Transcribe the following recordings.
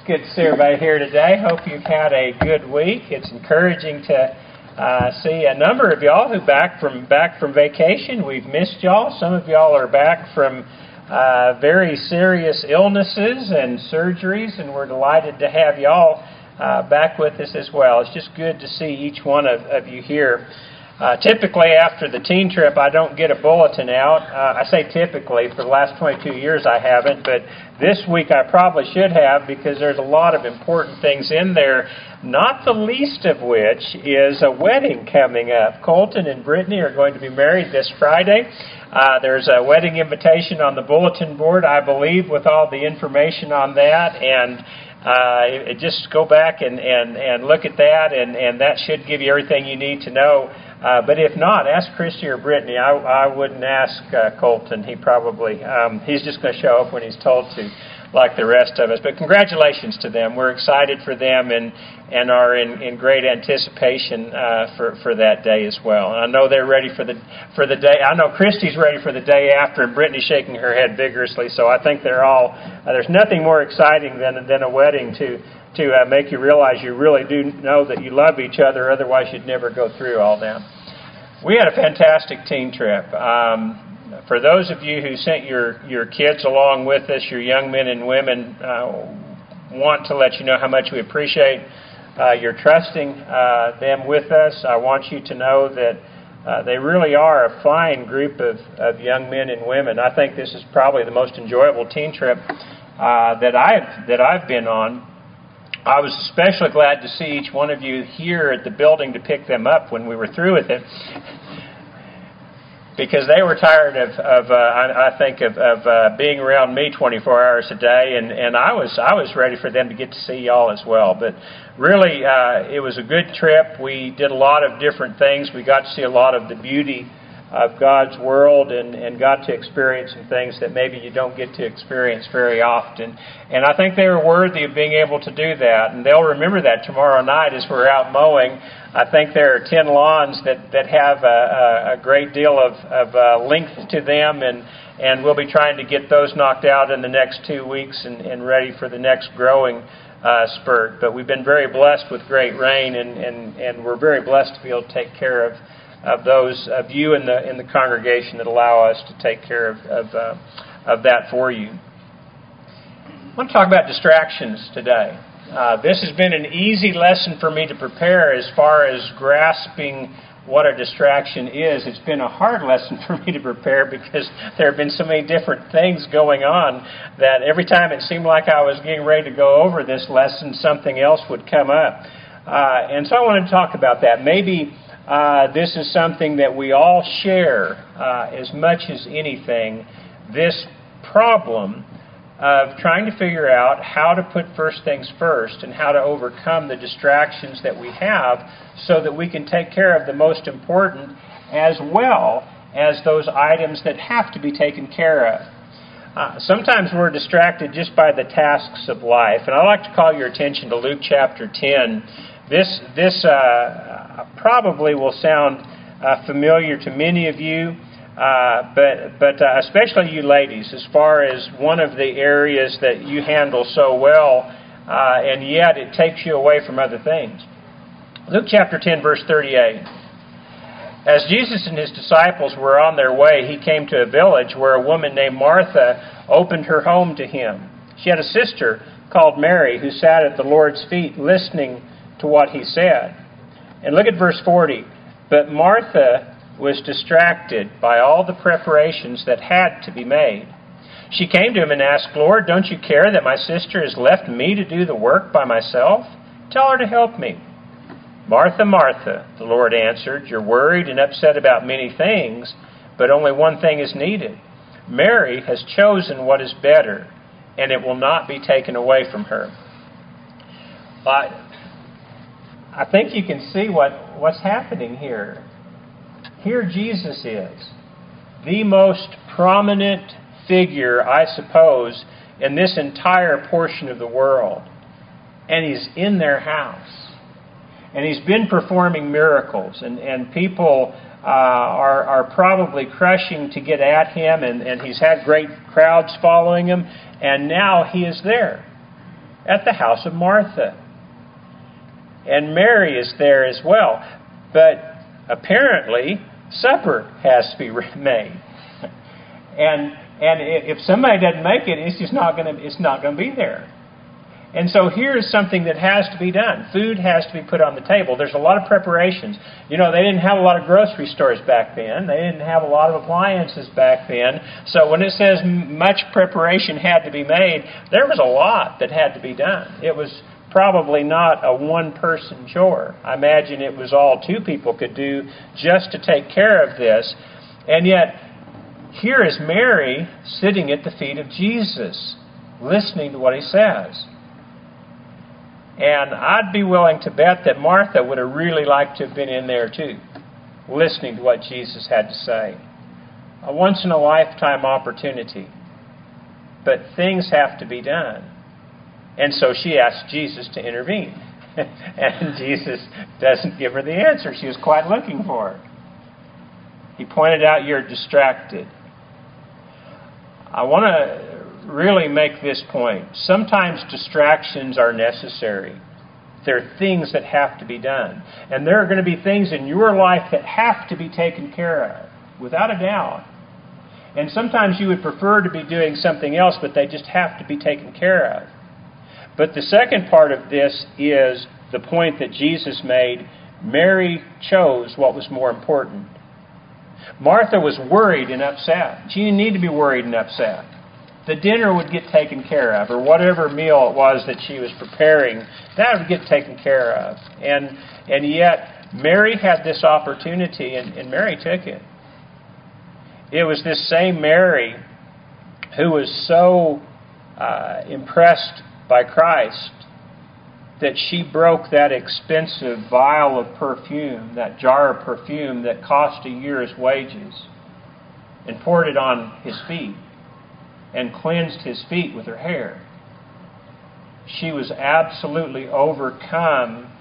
It's good to see everybody here today. Hope you've had a good week. It's encouraging to see a number of y'all who back from vacation. We've missed y'all. Some of y'all are back from very serious illnesses and surgeries, and we're delighted to have y'all back with us as well. It's just good to see each one of you here. Typically, after the teen trip, I don't get a bulletin out. I say typically. For the last 22 years, I haven't. But this week, I probably should have, because there's a lot of important things in there, not the least of which is a wedding coming up. Colton and Brittany are going to be married this Friday. There's a wedding invitation on the bulletin board, I believe, with all the information on that. And just go back and look at that, and that should give you everything you need to know. But if not, ask Christy or Brittany. I wouldn't ask Colton. He's just going to show up when he's told to, like the rest of us. But congratulations to them. We're excited for them and are in great anticipation for that day as well. And I know they're ready for the day. I know Christy's ready for the day after, and Brittany's shaking her head vigorously. So I think they're all. There's nothing more exciting than a wedding to make you realize you really do know that you love each other. Otherwise, you'd never go through all that. We had a fantastic teen trip. For those of you who sent your kids along with us, your young men and women, want to let you know how much we appreciate your trusting them with us. I want you to know that they really are a fine group of young men and women. I think this is probably the most enjoyable teen trip that I've been on. I was especially glad to see each one of you here at the building to pick them up when we were through with it, because they were tired of being around me 24 hours a day, and I was ready for them to get to see y'all as well. But really, it was a good trip. We did a lot of different things. We got to see a lot of the beauty of God's world and got to experience some things that maybe you don't get to experience very often. And I think they were worthy of being able to do that. And they'll remember that tomorrow night as we're out mowing. I think there are 10 lawns that have a great deal of length to them, and we'll be trying to get those knocked out in the next 2 weeks and ready for the next growing spurt. But we've been very blessed with great rain, and we're very blessed to be able to take care of those of you in the congregation that allow us to take care of that for you. I want to talk about distractions today. This has been an easy lesson for me to prepare as far as grasping what a distraction is. It's been a hard lesson for me to prepare because there have been so many different things going on that every time it seemed like I was getting ready to go over this lesson, something else would come up. And so I want to talk about that. Maybe this is something that we all share as much as anything, this problem of trying to figure out how to put first things first and how to overcome the distractions that we have so that we can take care of the most important as well as those items that have to be taken care of. Sometimes we're distracted just by the tasks of life, and I'd like to call your attention to Luke chapter 10. This probably will sound familiar to many of you, but especially you ladies, as far as one of the areas that you handle so well, and yet it takes you away from other things. Luke chapter 10, verse 38. As Jesus and his disciples were on their way, he came to a village where a woman named Martha opened her home to him. She had a sister called Mary who sat at the Lord's feet listening to what he said. And look at verse 40. But Martha was distracted by all the preparations that had to be made. She came to him and asked, Lord, don't you care that my sister has left me to do the work by myself? Tell her to help me. Martha, Martha, the Lord answered, you're worried and upset about many things, but only one thing is needed. Mary has chosen what is better, and it will not be taken away from her. I think you can see what's happening here. Here Jesus is, the most prominent figure, I suppose, in this entire portion of the world. And he's in their house. And he's been performing miracles. And people are probably crushing to get at him. And he's had great crowds following him. And now he is there. at the house of Martha. And Mary is there as well. But apparently, supper has to be made. And if somebody doesn't make it, it's just not going to be there. And so here's something that has to be done. Food has to be put on the table. There's a lot of preparations. You know, they didn't have a lot of grocery stores back then. They didn't have a lot of appliances back then. So when it says much preparation had to be made, there was a lot that had to be done. It was probably not a one-person chore. I imagine it was all two people could do just to take care of this. And yet, here is Mary sitting at the feet of Jesus, listening to what he says. And I'd be willing to bet that Martha would have really liked to have been in there too, listening to what Jesus had to say. A once-in-a-lifetime opportunity. But things have to be done. And so she asked Jesus to intervene. And Jesus doesn't give her the answer she was quite looking for. He pointed out, you're distracted. I want to really make this point. Sometimes distractions are necessary. There are things that have to be done. And there are going to be things in your life that have to be taken care of, without a doubt. And sometimes you would prefer to be doing something else, but they just have to be taken care of. But the second part of this is the point that Jesus made. Mary chose what was more important. Martha was worried and upset. She didn't need to be worried and upset. The dinner would get taken care of, or whatever meal it was that she was preparing, that would get taken care of. And yet, Mary had this opportunity, and Mary took it. It was this same Mary who was so impressed by Christ that she broke that expensive vial of perfume, that jar of perfume that cost a year's wages, and poured it on his feet and cleansed his feet with her hair. She was absolutely overcome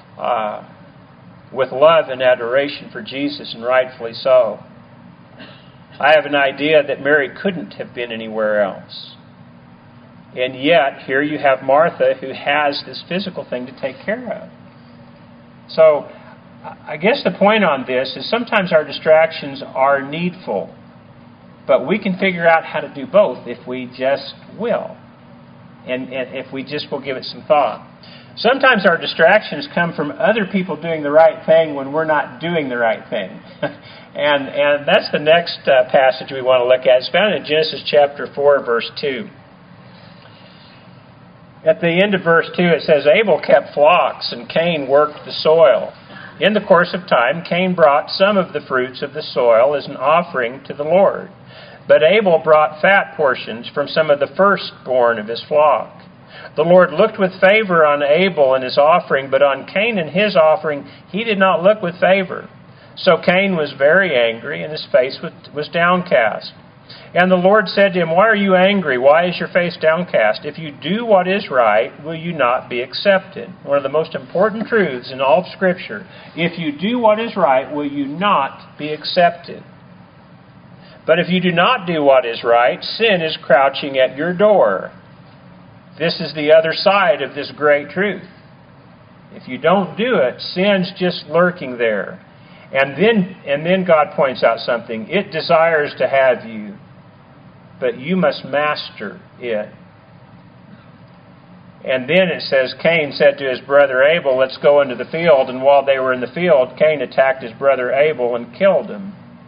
with love and adoration for Jesus, and rightfully so. I have an idea that Mary couldn't have been anywhere else. And yet, here you have Martha who has this physical thing to take care of. So, I guess the point on this is sometimes our distractions are needful. But we can figure out how to do both if we just will. And if we just will give it some thought. Sometimes our distractions come from other people doing the right thing when we're not doing the right thing. and that's the next passage we want to look at. It's found in Genesis chapter 4, verse 2. At the end of verse 2, it says, Abel kept flocks, and Cain worked the soil. In the course of time, Cain brought some of the fruits of the soil as an offering to the Lord. But Abel brought fat portions from some of the firstborn of his flock. The Lord looked with favor on Abel and his offering, but on Cain and his offering he did not look with favor. So Cain was very angry, and his face was downcast. And the Lord said to him, Why are you angry? Why is your face downcast? If you do what is right, will you not be accepted? One of the most important truths in all of Scripture. If you do what is right, will you not be accepted? But if you do not do what is right, sin is crouching at your door. This is the other side of this great truth. If you don't do it, sin's just lurking there. And then God points out something. It desires to have you, but you must master it. And then it says, Cain said to his brother Abel, Let's go into the field. And while they were in the field, Cain attacked his brother Abel and killed him.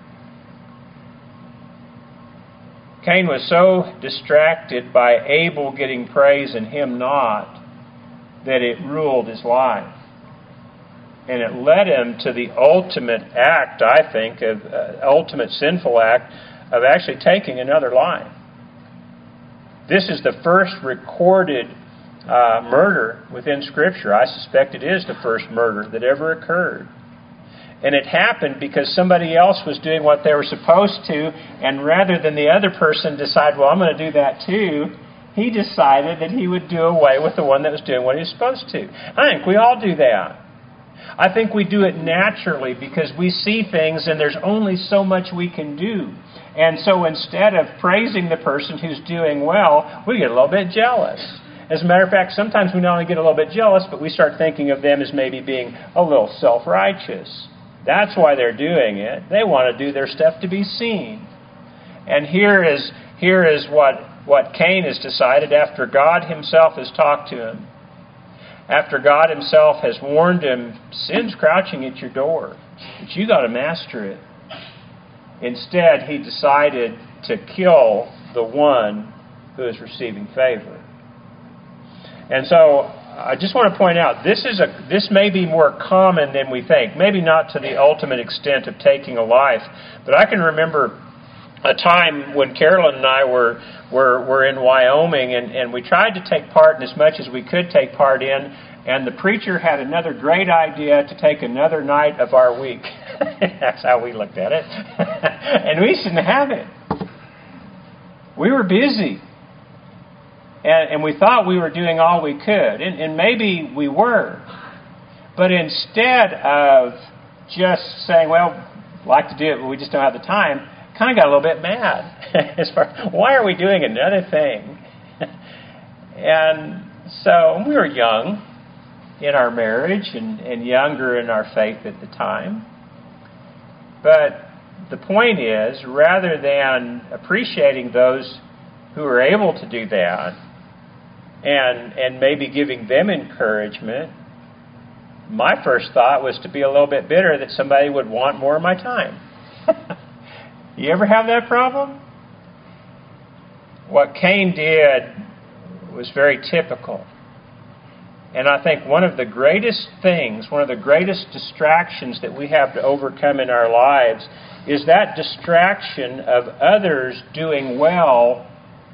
Cain was so distracted by Abel getting praise and him not, that it ruled his life. And it led him to the ultimate act, I think, of ultimate sinful act of actually taking another life. This is the first recorded murder within Scripture. I suspect it is the first murder that ever occurred. And it happened because somebody else was doing what they were supposed to, and rather than the other person decide, well, I'm going to do that too, he decided that he would do away with the one that was doing what he was supposed to. I think we all do that. I think we do it naturally because we see things and there's only so much we can do. And so instead of praising the person who's doing well, we get a little bit jealous. As a matter of fact, sometimes we not only get a little bit jealous, but we start thinking of them as maybe being a little self-righteous. That's why they're doing it. They want to do their stuff to be seen. And here is what Cain has decided after God himself has talked to him. After God himself has warned him, sin's crouching at your door, but you got to master it. Instead, he decided to kill the one who is receiving favor. And so, I just want to point out, this may be more common than we think. Maybe not to the ultimate extent of taking a life, but I can remember a time when Carolyn and I were in Wyoming, and we tried to take part in as much as we could take part in, and the preacher had another great idea to take another night of our week. That's how we looked at it. And we shouldn't have it. We were busy. And we thought we were doing all we could. And maybe we were. But instead of just saying, well, I'd like to do it, but we just don't have the time, kind of got a little bit mad. As far, why are we doing another thing? And so we were young in our marriage and younger in our faith at the time. But the point is, rather than appreciating those who are able to do that and maybe giving them encouragement, my first thought was to be a little bit bitter that somebody would want more of my time. You ever have that problem? What Cain did was very typical. And I think one of the greatest things, one of the greatest distractions that we have to overcome in our lives is that distraction of others doing well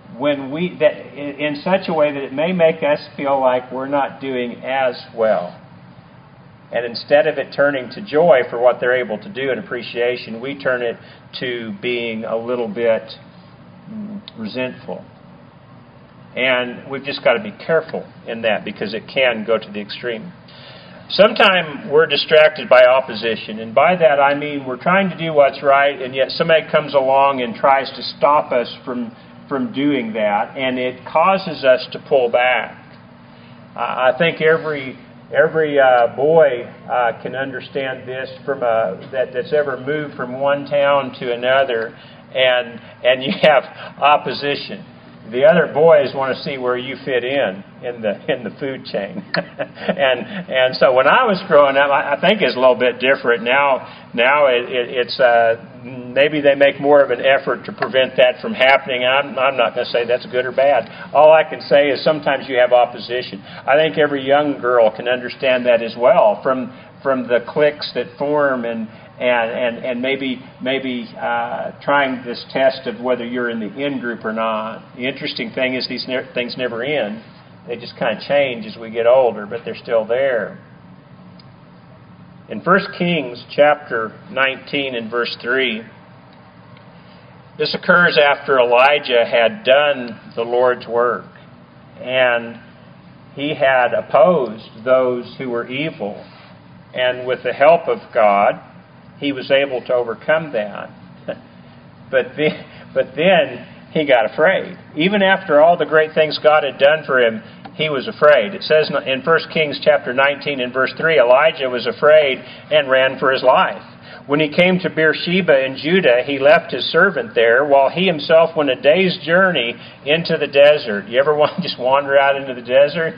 in such a way that it may make us feel like we're not doing as well. And instead of it turning to joy for what they're able to do and appreciation, we turn it to being a little bit resentful. And we've just got to be careful in that because it can go to the extreme. Sometimes we're distracted by opposition. And by that I mean we're trying to do what's right, and yet somebody comes along and tries to stop us from doing that. And it causes us to pull back. I think every boy can understand this that's ever moved from one town to another, and you have opposition. The other boys want to see where you fit in the food chain, and so when I was growing up, I think it's a little bit different now. It's maybe they make more of an effort to prevent that from happening. I'm not going to say that's good or bad. All I can say is sometimes you have opposition. I think every young girl can understand that as well from the cliques that form and maybe trying this test of whether you're in the in group or not. The interesting thing is these things never end. They just kind of change as we get older, but they're still there. In 1 Kings chapter 19 and verse 3, this occurs after Elijah had done the Lord's work, and he had opposed those who were evil, and with the help of God, he was able to overcome that. But then he got afraid. Even after all the great things God had done for him, he was afraid. It says in 1 Kings chapter 19 and verse 3, Elijah was afraid and ran for his life. When he came to Beersheba in Judah, he left his servant there while he himself went a day's journey into the desert. You ever want to just wander out into the desert?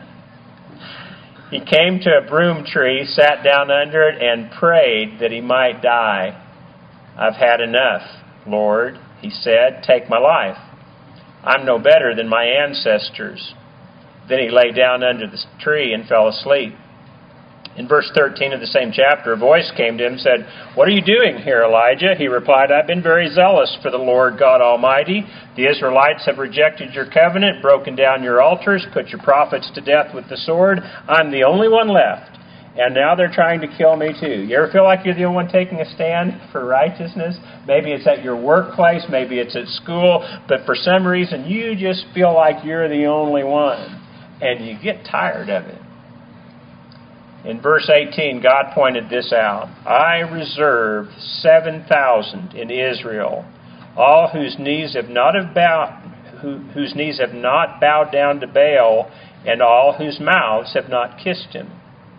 He came to a broom tree, sat down under it, and prayed that he might die. I've had enough, Lord, he said. Take my life. I'm no better than my ancestors. Then he lay down under the tree and fell asleep. In verse 13 of the same chapter, a voice came to him and said, "What are you doing here, Elijah?" He replied, "I've been very zealous for the Lord God Almighty. The Israelites have rejected your covenant, broken down your altars, put your prophets to death with the sword. I'm the only one left, and now they're trying to kill me too." You ever feel like you're the only one taking a stand for righteousness? Maybe it's at your workplace, maybe it's at school, but for some reason you just feel like you're the only one, and you get tired of it. In verse 18, God pointed this out. I reserve 7,000 in Israel, all whose knees have not whose knees have not bowed down to Baal, and all whose mouths have not kissed him.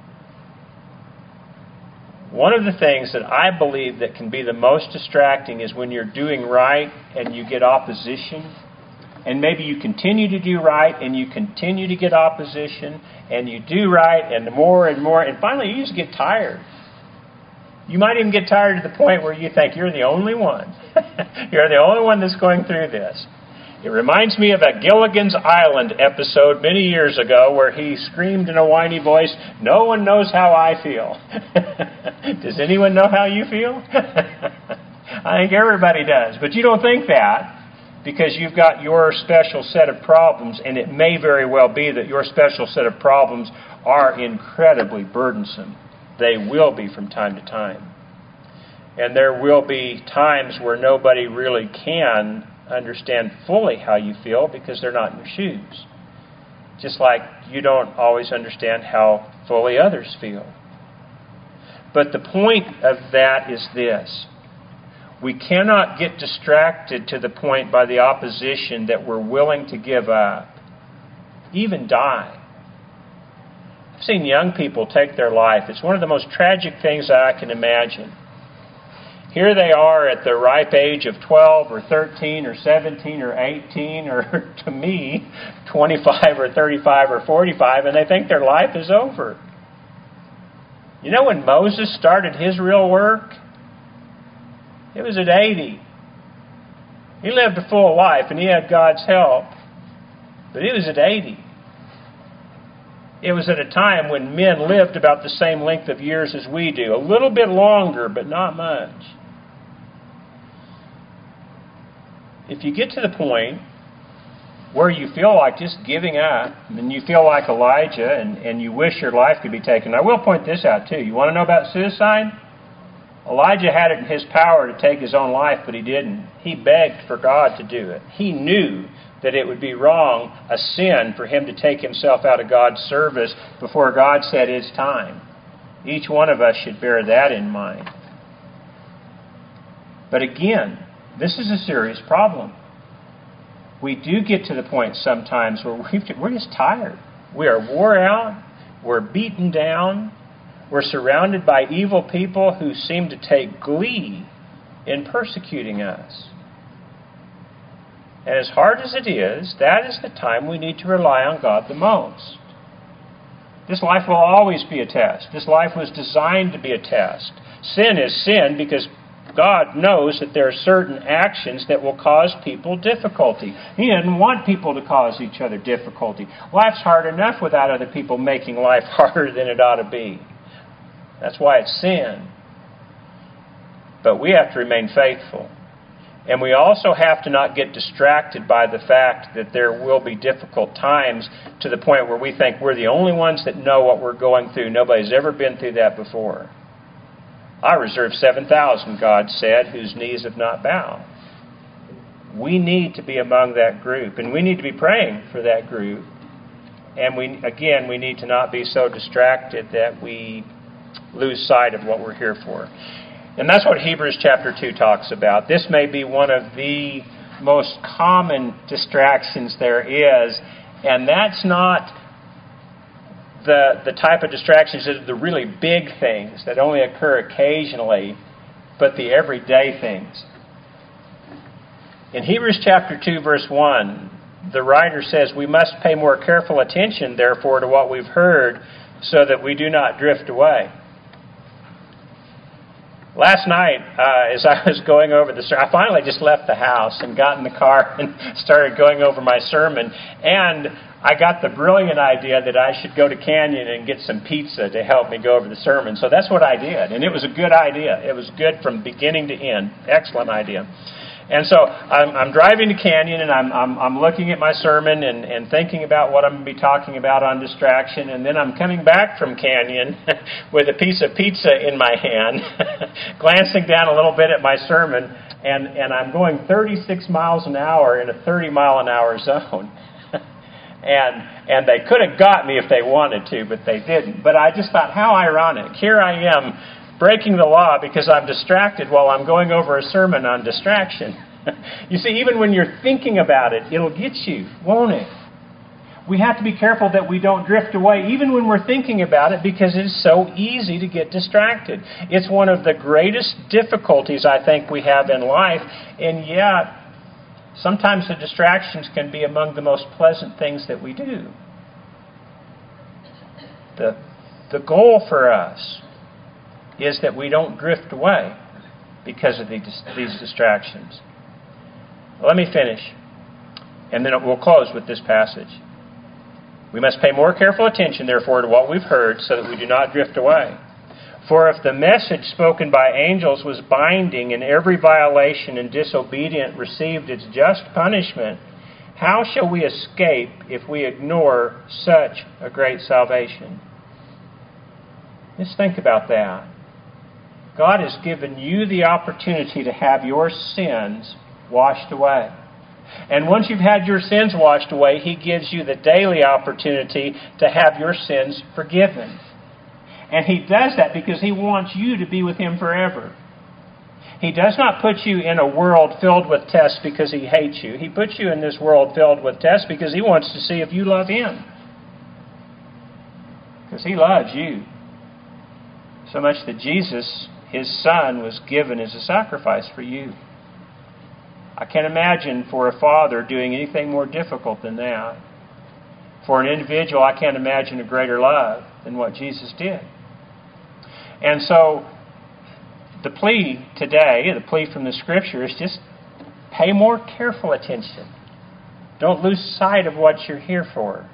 One of the things that I believe that can be the most distracting is when you're doing right and you get opposition. And maybe you continue to do right and you continue to get opposition, and you do right and more, and finally you just get tired. You might even get tired to the point where you think you're the only one. You're the only one that's going through this. It reminds me of a Gilligan's Island episode many years ago where he screamed in a whiny voice, "No one knows how I feel." Does anyone know how you feel? I think everybody does. But you don't think that because you've got your special set of problems, and it may very well be that your special set of problems are incredibly burdensome. They will be from time to time. And there will be times where nobody really can understand fully how you feel because they're not in your shoes. Just like you don't always understand how fully others feel. But the point of that is this. We cannot get distracted to the point by the opposition that we're willing to give up, even die. I've seen young people take their life. It's one of the most tragic things that I can imagine. Here they are at the ripe age of 12 or 13 or 17 or 18 or, to me, 25 or 35 or 45, and they think their life is over. You know when Moses started his real work? It was at 80. He lived a full life and he had God's help. But it was at 80. It was at a time when men lived about the same length of years as we do. A little bit longer, but not much. If you get to the point where you feel like just giving up, and you feel like Elijah, and you wish your life could be taken. I will point this out too. You want to know about suicide? Elijah had it in his power to take his own life, but he didn't. He begged for God to do it. He knew that it would be wrong, a sin, for him to take himself out of God's service before God said it's time. Each one of us should bear that in mind. But again, this is a serious problem. We do get to the point sometimes where we're just tired. We are wore out. We're beaten down. We're surrounded by evil people who seem to take glee in persecuting us. And as hard as it is, that is the time we need to rely on God the most. This life will always be a test. This life was designed to be a test. Sin is sin because God knows that there are certain actions that will cause people difficulty. He doesn't want people to cause each other difficulty. Life's hard enough without other people making life harder than it ought to be. That's why it's sin. But we have to remain faithful. And we also have to not get distracted by the fact that there will be difficult times to the point where we think we're the only ones that know what we're going through. Nobody's ever been through that before. I reserve 7,000, God said, whose knees have not bowed. We need to be among that group, and we need to be praying for that group. And we need to not be so distracted that we lose sight of what we're here for. And that's what Hebrews chapter 2 talks about. This may be one of the most common distractions there is, and that's not the type of distractions that are the really big things that only occur occasionally, but the everyday things. In Hebrews chapter 2, verse 1, the writer says, "We must pay more careful attention, therefore, to what we've heard, so that we do not drift away." Last night, as I was going over I finally just left the house and got in the car and started going over my sermon. And I got the brilliant idea that I should go to Canyon and get some pizza to help me go over the sermon. So that's what I did. And it was a good idea. It was good from beginning to end. Excellent idea. And so I'm driving to Canyon, and I'm looking at my sermon and thinking about what I'm going to be talking about on distraction. And then I'm coming back from Canyon with a piece of pizza in my hand, glancing down a little bit at my sermon, and I'm going 36 miles an hour in a 30-mile-an-hour zone. And they could have got me if they wanted to, but they didn't. But I just thought, how ironic. Here I am, breaking the law because I'm distracted while I'm going over a sermon on distraction. You see, even when you're thinking about it, it'll get you, won't it? We have to be careful that we don't drift away, even when we're thinking about it, because it's so easy to get distracted. It's one of the greatest difficulties I think we have in life, and yet sometimes the distractions can be among the most pleasant things that we do. The goal for us is that we don't drift away because of these distractions. Let me finish, and then we'll close with this passage. We must pay more careful attention, therefore, to what we've heard so that we do not drift away. For if the message spoken by angels was binding and every violation and disobedient received its just punishment, how shall we escape if we ignore such a great salvation? Just think about that. God has given you the opportunity to have your sins washed away. And once you've had your sins washed away, He gives you the daily opportunity to have your sins forgiven. And He does that because He wants you to be with Him forever. He does not put you in a world filled with tests because He hates you. He puts you in this world filled with tests because He wants to see if you love Him. Because He loves you. So much that Jesus, His Son, was given as a sacrifice for you. I can't imagine for a father doing anything more difficult than that. For an individual, I can't imagine a greater love than what Jesus did. And so, the plea today, the plea from the Scripture, is just pay more careful attention. Don't lose sight of what you're here for.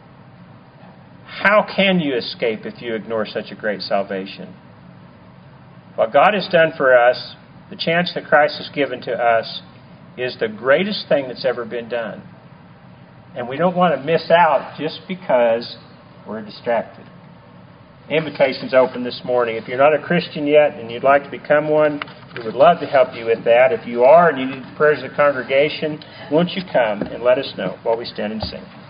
How can you escape if you ignore such a great salvation? What God has done for us, the chance that Christ has given to us, is the greatest thing that's ever been done. And we don't want to miss out just because we're distracted. Invitation's open this morning. If you're not a Christian yet and you'd like to become one, we would love to help you with that. If you are and you need prayers of the congregation, won't you come and let us know while we stand and sing.